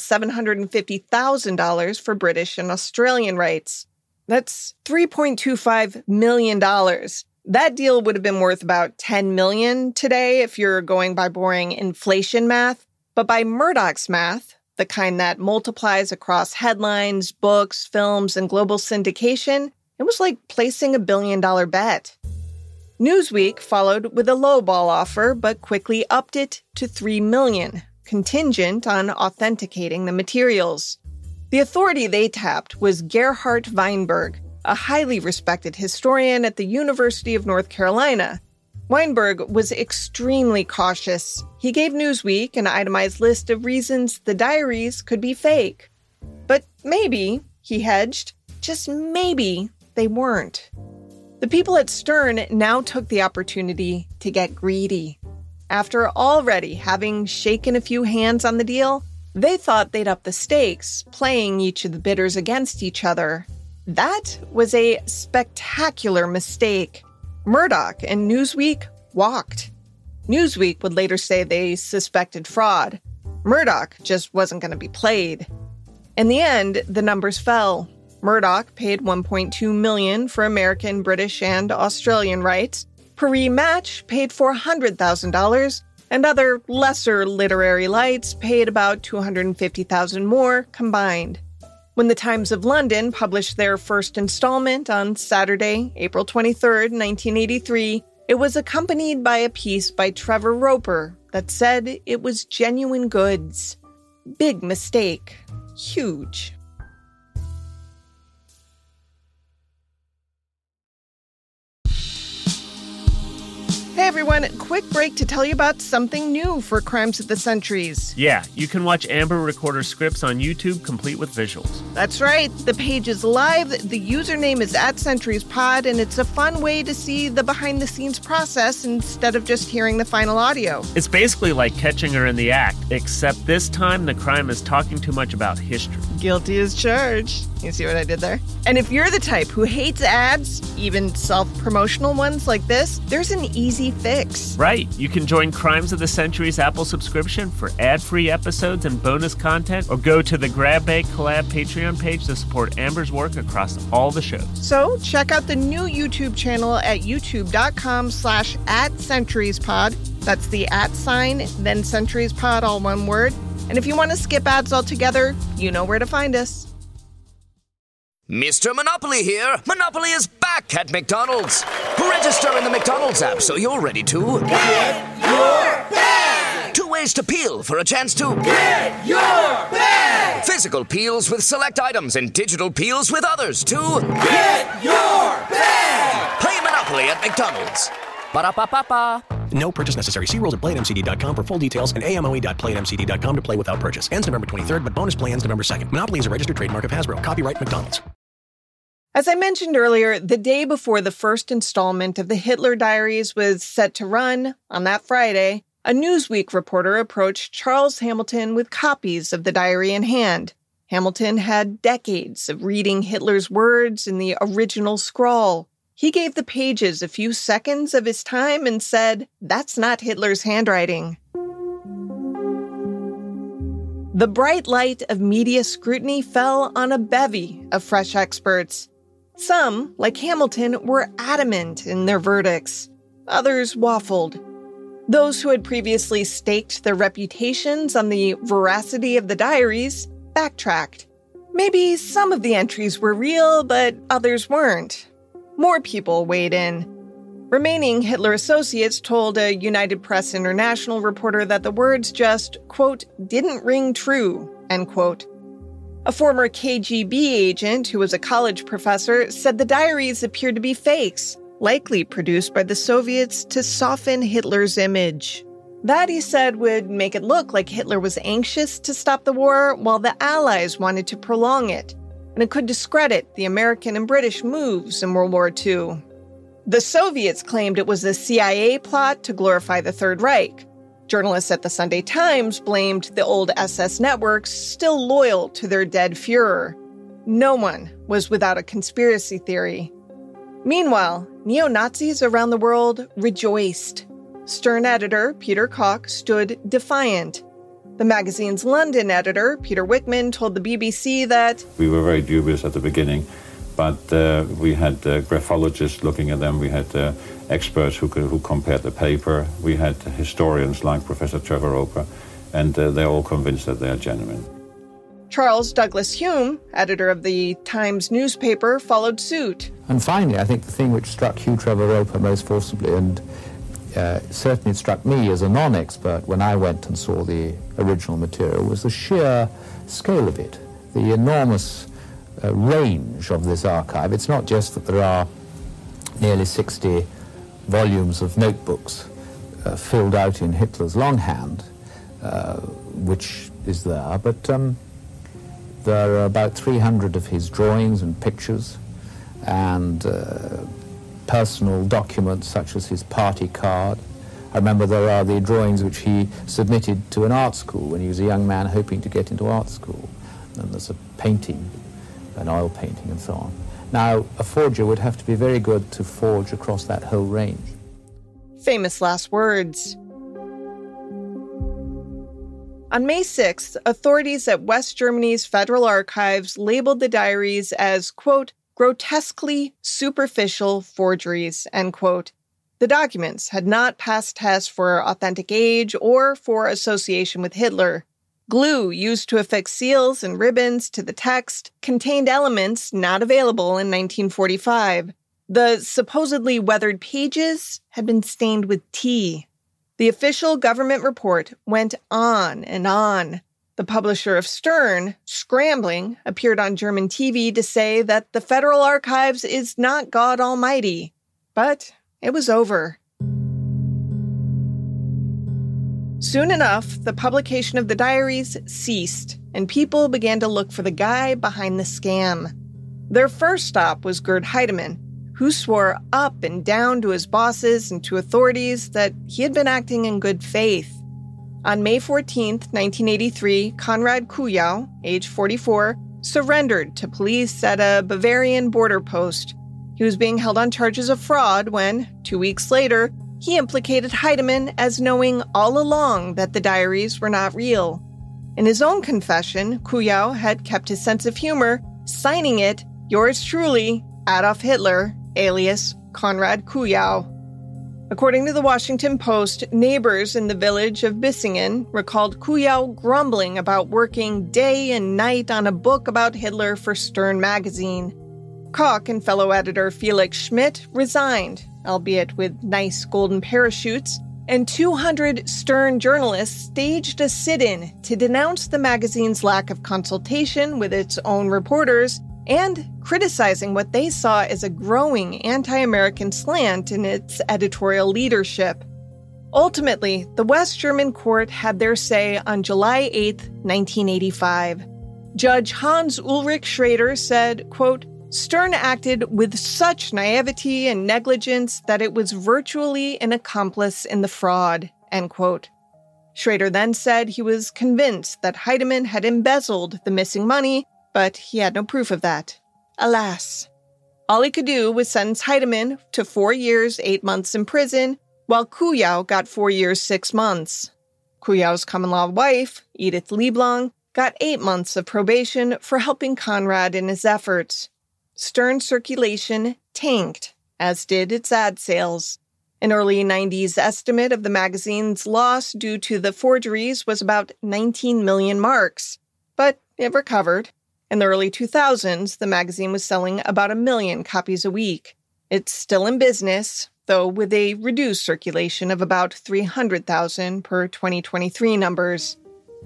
$750,000 for British and Australian rights. That's $3.25 million. That deal would have been worth about $10 million today if you're going by boring inflation math. But by Murdoch's math, the kind that multiplies across headlines, books, films, and global syndication, it was like placing a $1 billion bet. Newsweek followed with a lowball offer, but quickly upped it to $3 million, contingent on authenticating the materials. The authority they tapped was Gerhard Weinberg, a highly respected historian at the University of North Carolina. Weinberg was extremely cautious. He gave Newsweek an itemized list of reasons the diaries could be fake. But maybe, he hedged, just maybe, they weren't. The people at Stern now took the opportunity to get greedy. After already having shaken a few hands on the deal, they thought they'd up the stakes, playing each of the bidders against each other. That was a spectacular mistake. Murdoch and Newsweek walked. Newsweek would later say they suspected fraud. Murdoch just wasn't going to be played. In the end, the numbers fell. Murdoch paid $1.2 million for American, British, and Australian rights. Paris Match paid $400,000, and other lesser literary lights paid about $250,000 more combined. When the Times of London published their first installment on Saturday, April 23rd, 1983, it was accompanied by a piece by Trevor Roper that said it was genuine goods. Big mistake. Huge. Hey everyone, quick break to tell you about something new for Crimes of the Centuries. Yeah, you can watch Amber record her scripts on YouTube, complete with visuals. That's right. The page is live, the username is @CenturiesPod, and it's a fun way to see the behind-the-scenes process instead of just hearing the final audio. It's basically like catching her in the act, except this time the crime is talking too much about history. Guilty as charged. You see what I did there? And if you're the type who hates ads, even self-promotional ones like this, there's an easy fix. Right. You can join Crimes of the Century's Apple subscription for ad-free episodes and bonus content, or go to the Grab Bag Collab Patreon page to support Amber's work across all the shows. So check out the new YouTube channel at youtube.com/@CenturiesPod. That's the @ then CenturiesPod, all one word. And if you want to skip ads altogether, you know where to find us. Mr. Monopoly here. Monopoly is back at McDonald's. Register in the McDonald's app so you're ready to get your bag. 2 ways to peel for a chance to get your bag. Physical peels with select items and digital peels with others to get your bag. Play Monopoly at McDonald's. Ba-da-ba-ba-ba. No purchase necessary. See rules at PlayAtMCD.com for full details and AMOE.PlayAtMCD.com to play without purchase. Ends November 23rd, but bonus play ends November 2nd. Monopoly is a registered trademark of Hasbro. Copyright McDonald's. As I mentioned earlier, the day before the first installment of the Hitler Diaries was set to run, on that Friday, a Newsweek reporter approached Charles Hamilton with copies of the diary in hand. Hamilton had decades of reading Hitler's words in the original scrawl. He gave the pages a few seconds of his time and said, "That's not Hitler's handwriting." The bright light of media scrutiny fell on a bevy of fresh experts. Some, like Hamilton, were adamant in their verdicts. Others waffled. Those who had previously staked their reputations on the veracity of the diaries backtracked. Maybe some of the entries were real, but others weren't. More people weighed in. Remaining Hitler associates told a United Press International reporter that the words just, quote, didn't ring true, end quote. A former KGB agent who was a college professor said the diaries appeared to be fakes, likely produced by the Soviets to soften Hitler's image. That, he said, would make it look like Hitler was anxious to stop the war while the Allies wanted to prolong it, and it could discredit the American and British moves in World War II. The Soviets claimed it was a CIA plot to glorify the Third Reich. Journalists at the Sunday Times blamed the old SS networks still loyal to their dead Führer. No one was without a conspiracy theory. Meanwhile, neo-Nazis around the world rejoiced. Stern editor Peter Koch stood defiant. The magazine's London editor, Peter Wickman, told the BBC that we were very dubious at the beginning, but we had graphologists looking at them, we had experts who compared the paper, we had historians like Professor Trevor Roper, and they're all convinced that they are genuine. Charles Douglas Hume, editor of the Times newspaper, followed suit. And finally, I think the thing which struck Hugh Trevor Roper most forcibly, and certainly it struck me as a non-expert when I went and saw the original material, was the sheer scale of it, the enormous range of this archive. It's not just that there are nearly 60 volumes of notebooks filled out in Hitler's longhand, which is there, but there are about 300 of his drawings and pictures and personal documents such as his party card. I remember there are the drawings which he submitted to an art school when he was a young man hoping to get into art school. And there's a painting, an oil painting and so on. Now, a forger would have to be very good to forge across that whole range. Famous last words. On May 6th, authorities at West Germany's Federal Archives labeled the diaries as, quote, grotesquely superficial forgeries, end quote. The documents had not passed tests for authentic age or for association with Hitler. Glue used to affix seals and ribbons to the text contained elements not available in 1945. The supposedly weathered pages had been stained with tea. The official government report went on and on. The publisher of Stern, scrambling, appeared on German TV to say that the Federal Archives is not God Almighty. But it was over. Soon enough, the publication of the diaries ceased, and people began to look for the guy behind the scam. Their first stop was Gerd Heidemann, who swore up and down to his bosses and to authorities that he had been acting in good faith. On May 14, 1983, Konrad Kujau, age 44, surrendered to police at a Bavarian border post. He was being held on charges of fraud when, 2 weeks later, he implicated Heidemann as knowing all along that the diaries were not real. In his own confession, Kujau had kept his sense of humor, signing it, yours truly, Adolf Hitler, alias Konrad Kujau. According to the Washington Post, neighbors in the village of Bissingen recalled Kujau grumbling about working day and night on a book about Hitler for Stern magazine. Koch and fellow editor Felix Schmidt resigned, albeit with nice golden parachutes, and 200 Stern journalists staged a sit-in to denounce the magazine's lack of consultation with its own reporters and criticizing what they saw as a growing anti-American slant in its editorial leadership. Ultimately, the West German court had their say on July 8, 1985. Judge Hans Ulrich Schrader said, quote, Stern acted with such naivety and negligence that it was virtually an accomplice in the fraud, end quote. Schrader then said he was convinced that Heidemann had embezzled the missing money, but he had no proof of that. Alas. All he could do was sentence Heidemann to 4 years, 8 months in prison, while Kujau got 4 years, 6 months. Kujau's common-law wife, Edith Lieblong, got 8 months of probation for helping Conrad in his efforts. Stern's circulation tanked, as did its ad sales. An early 90s estimate of the magazine's loss due to the forgeries was about 19 million marks, but it recovered. In the early 2000s, the magazine was selling about 1 million copies a week. It's still in business, though with a reduced circulation of about 300,000 per 2023 numbers.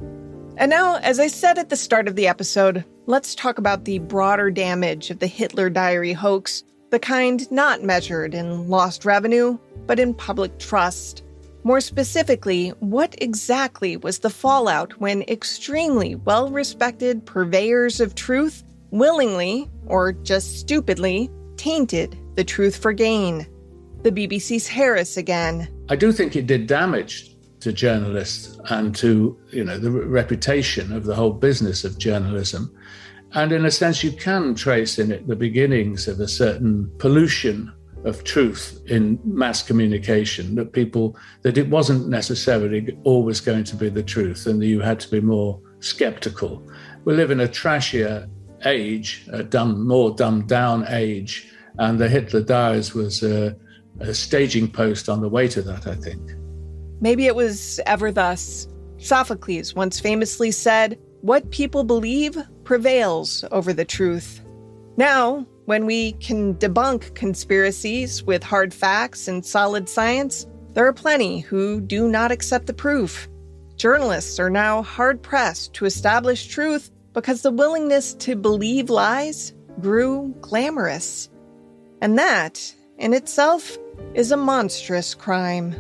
And now, as I said at the start of the episode, let's talk about the broader damage of the Hitler Diary hoax, the kind not measured in lost revenue, but in public trust. More specifically, what exactly was the fallout when extremely well-respected purveyors of truth willingly, or just stupidly, tainted the truth for gain? The BBC's Harris again. I do think it did damage to journalists and to, the reputation of the whole business of journalism. And in a sense, you can trace in it the beginnings of a certain pollution of truth in mass communication, that it wasn't necessarily always going to be the truth and that you had to be more skeptical. We live in a trashier age, more dumbed down age, and the Hitler Diaries was a staging post on the way to that, I think. Maybe it was ever thus. Sophocles once famously said, "What people believe prevails over the truth." Now, when we can debunk conspiracies with hard facts and solid science, there are plenty who do not accept the proof. Journalists are now hard-pressed to establish truth because the willingness to believe lies grew glamorous. And that, in itself, is a monstrous crime.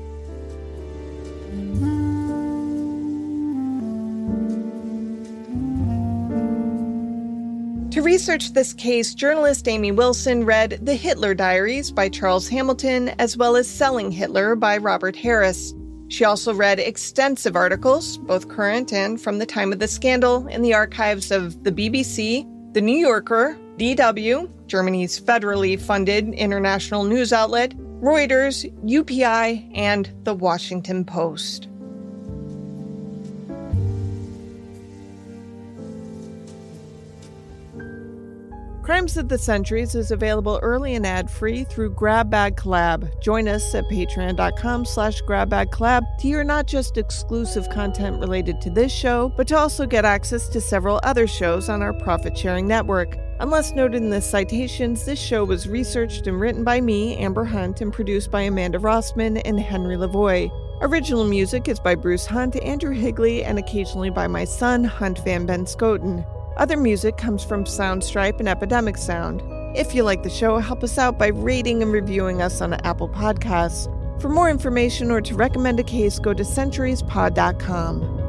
To research this case, journalist Amy Wilson read The Hitler Diaries by Charles Hamilton, as well as Selling Hitler by Robert Harris. She also read extensive articles, both current and from the time of the scandal, in the archives of the BBC, The New Yorker, DW, Germany's federally funded international news outlet, Reuters, UPI, and The Washington Post. Crimes of the Centuries is available early and ad-free through GrabBag Collab. Join us at patreon.com/GrabBagCollab to hear not just exclusive content related to this show, but to also get access to several other shows on our profit-sharing network. Unless noted in the citations, this show was researched and written by me, Amber Hunt, and produced by Amanda Rossman and Henry Lavoie. Original music is by Bruce Hunt, Andrew Higley, and occasionally by my son, Hunt Van Ben Scoten. Other music comes from Soundstripe and Epidemic Sound. If you like the show, help us out by rating and reviewing us on Apple Podcasts. For more information or to recommend a case, go to centuriespod.com.